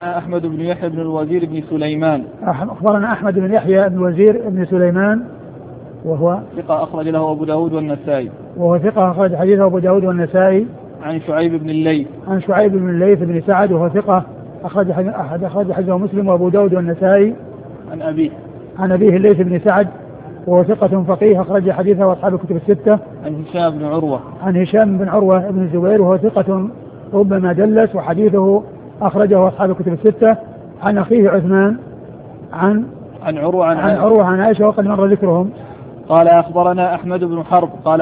أحمد بن يحيى بن الوزير بن سليمان. أخبرنا أحمد بن يحيى بن الوزير بن سليمان وهو ثقة أخرج له أبو داود والنسائي. وهو ثقة أخرج حديثه أبو داود والنسائي. عن شعيب بن الليث. عن شعيب بن الليث بن سعد وهو ثقة أخرج حديثه مسلم وأبو داود والنسائي. عن أبيه الليث بن سعد وهو ثقة فقيه أخرج حديثه أصحاب الكتب الستة. عن هشام بن عروة. عن هشام بن عروة بن الزبير وهو ثقة ربما دلس وحديثه أخرجه أصحاب الكتب الستة. عن أخيه عثمان عن عروة عن عائشة وقد مر ذكرهم. قال أخبرنا أحمد بن حرب قال